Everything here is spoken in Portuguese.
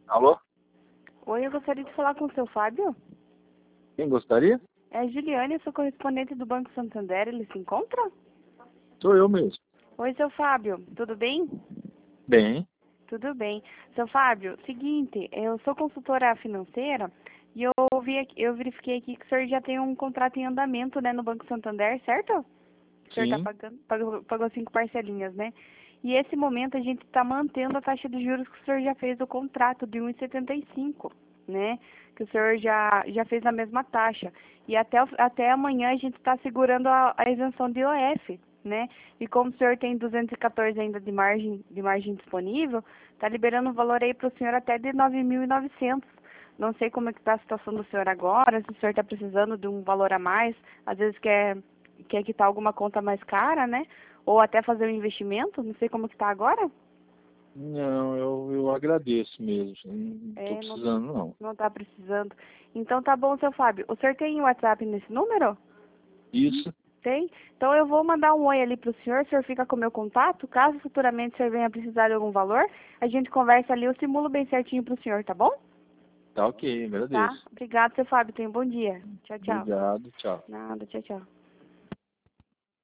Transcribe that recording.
Alô? Oi, eu gostaria de falar com o seu Fábio. Quem gostaria? É a Juliane, eu sou correspondente do Banco Santander. Ele se encontra? Sou eu mesmo. Oi, seu Fábio. Tudo bem? Bem, Tudo bem. Seu Fábio, seguinte, eu sou consultora financeira e eu verifiquei aqui que o senhor já tem um contrato em andamento, né, no Banco Santander, certo? O senhor está sim. pagando, pagou 5 parcelinhas, né? E esse momento a gente está mantendo a taxa de juros que o senhor já fez o contrato de 1,75, né? Que o senhor já fez a mesma taxa. E até amanhã a gente está segurando a isenção de IOF, né? E como o senhor tem 214 ainda de margem disponível, está liberando o valor aí para o senhor até de 9.900. Não sei como é que está a situação do senhor agora, se o senhor está precisando de um valor a mais, às vezes quer quitar alguma conta mais cara, né? Ou até fazer um investimento, não sei como que tá agora. Não, eu agradeço mesmo. Não estou É, precisando, não. não tá precisando. Então tá bom, seu Fábio. O senhor tem WhatsApp nesse número? Isso, Tem? Então eu vou mandar um oi ali pro senhor, o senhor fica com o meu contato. Caso futuramente o senhor venha precisar de algum valor, a gente conversa ali, eu simulo bem certinho pro senhor, tá bom? tá ok, Tá? agradeço. Obrigado, seu Fábio. Tenha um bom dia. Tchau, tchau. Obrigado, tchau. Nada, tchau, tchau.